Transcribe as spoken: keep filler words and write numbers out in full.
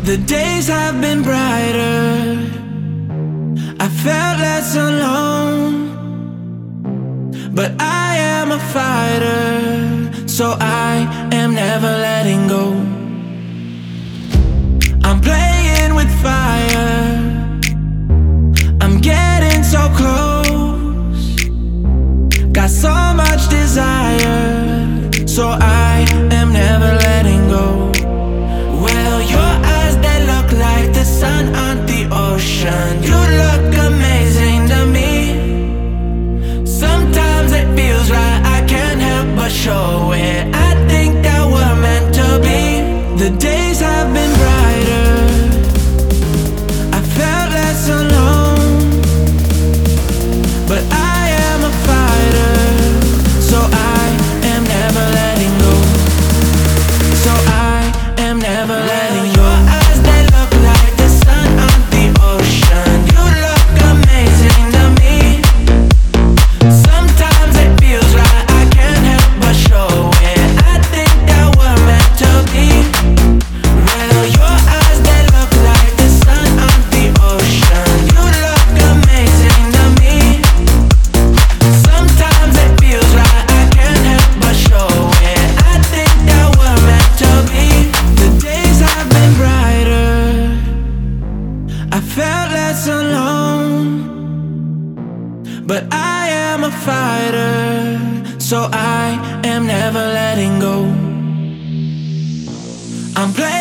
The days have been brighter, I felt less alone. But I am a fighter, so I am never letting go. I'm playing with fire, I'm getting so close. Got so much desire, so I am never letting go. Well, your eyes, they look like the sun on the ocean. You look amazing to me. Sometimes it feels right, I can't help but show it. I think that we're meant to be. The days have been brighter, I felt less alone. But I am a fighter, so I am never letting go. So I am never letting go. Your eyes, they look like the sun on the ocean. You look amazing to me. Sometimes it feels right, I can't help but show it. I think that we're meant to be. Well, your eyes, they look like the sun on the ocean. You look amazing to me. Sometimes it feels right, I can't help but show it. I think that we're meant to be. The days have been brighter, I felt less alone. But I am a fighter, so I am never letting go. I'm playing